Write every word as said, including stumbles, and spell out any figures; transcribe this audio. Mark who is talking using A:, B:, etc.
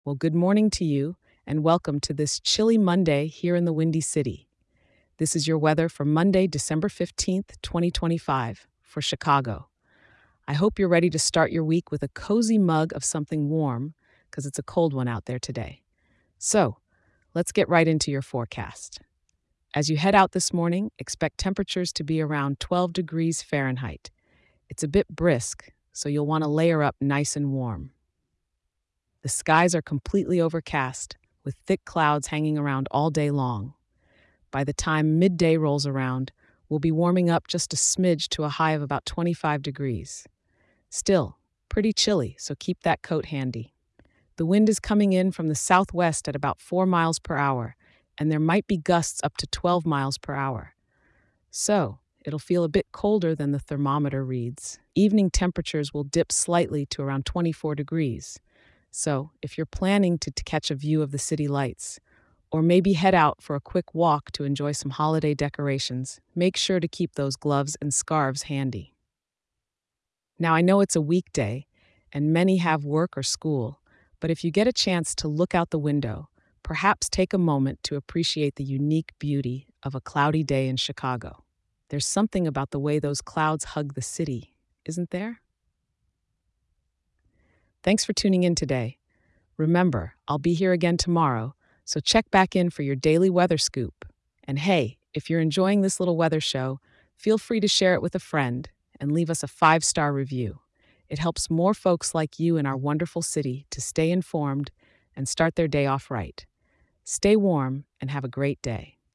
A: Well, good morning to you, and welcome to this chilly Monday here in the Windy City. This is your weather for Monday, December fifteenth, twenty twenty-five, for Chicago. I hope you're ready to start your week with a cozy mug of something warm, because it's a cold one out there today. So, let's get right into your forecast. As you head out this morning, expect temperatures to be around twelve degrees Fahrenheit. It's a bit brisk, so you'll want to layer up nice and warm. The skies are completely overcast, with thick clouds hanging around all day long. By the time midday rolls around, we'll be warming up just a smidge to a high of about twenty-five degrees. Still, pretty chilly, so keep that coat handy. The wind is coming in from the southwest at about four miles per hour, and there might be gusts up to twelve miles per hour. So, it'll feel a bit colder than the thermometer reads. Evening temperatures will dip slightly to around twenty-four degrees. So, if you're planning to, to catch a view of the city lights, or maybe head out for a quick walk to enjoy some holiday decorations, make sure to keep those gloves and scarves handy. Now, I know it's a weekday, and many have work or school, but if you get a chance to look out the window, perhaps take a moment to appreciate the unique beauty of a cloudy day in Chicago. There's something about the way those clouds hug the city, isn't there? Thanks for tuning in today. Remember, I'll be here again tomorrow, so check back in for your daily weather scoop. And hey, if you're enjoying this little weather show, feel free to share it with a friend and leave us a five-star review. It helps more folks like you in our wonderful city to stay informed and start their day off right. Stay warm and have a great day.